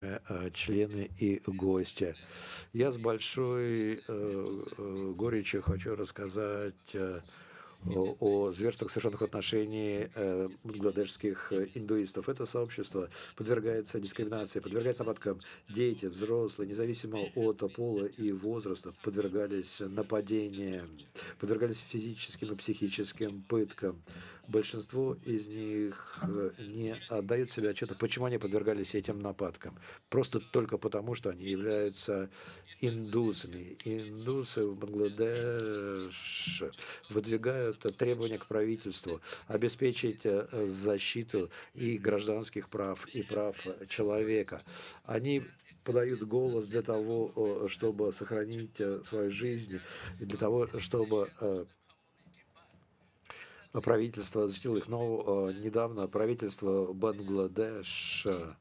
члены и гости. Я с большой горечью хочу рассказать о зверствах, совершенных в отношении бангладешских индуистов. Это сообщество подвергается дискриминации, подвергается нападкам. Дети, взрослые, независимо от пола и возраста, подвергались нападениям, подвергались физическим и психическим пыткам. Большинство из них не отдают себе отчета, почему они подвергались этим нападкам. Просто только потому, что они являются индусами. Индусы в Бангладеш выдвигают требования к правительству обеспечить защиту и гражданских прав, и прав человека. Они подают голос для того, чтобы сохранить свою жизнь, и для того, чтобы правительство защитило их. Но недавно правительство Бангладеш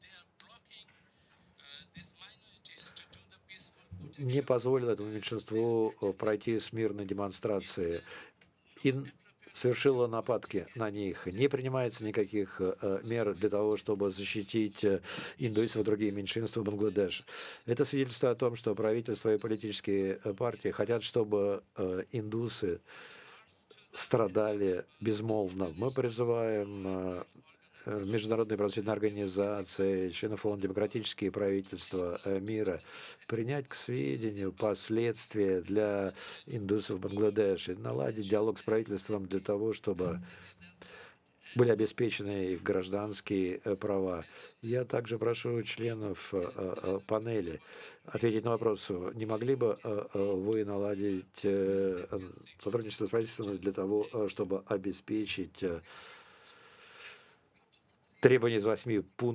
не позволило этому меньшинству пройти с мирной демонстрации и совершила нападки на них. Не принимается никаких мер для того, чтобы защитить индуистов и другие меньшинства Бангладеш. Это свидетельство о том, что правительство и политические партии хотят, чтобы индусы страдали безмолвно. Мы призываем международные правозащитные организации, членов ООН, демократические правительства мира принять к сведению последствия для индусов Бангладеш и наладить диалог с правительством для того, чтобы были обеспечены их гражданские права. Я также прошу членов панели ответить на вопрос, не могли бы вы наладить сотрудничество с правительством для того, чтобы обеспечить требования из 8 пунктов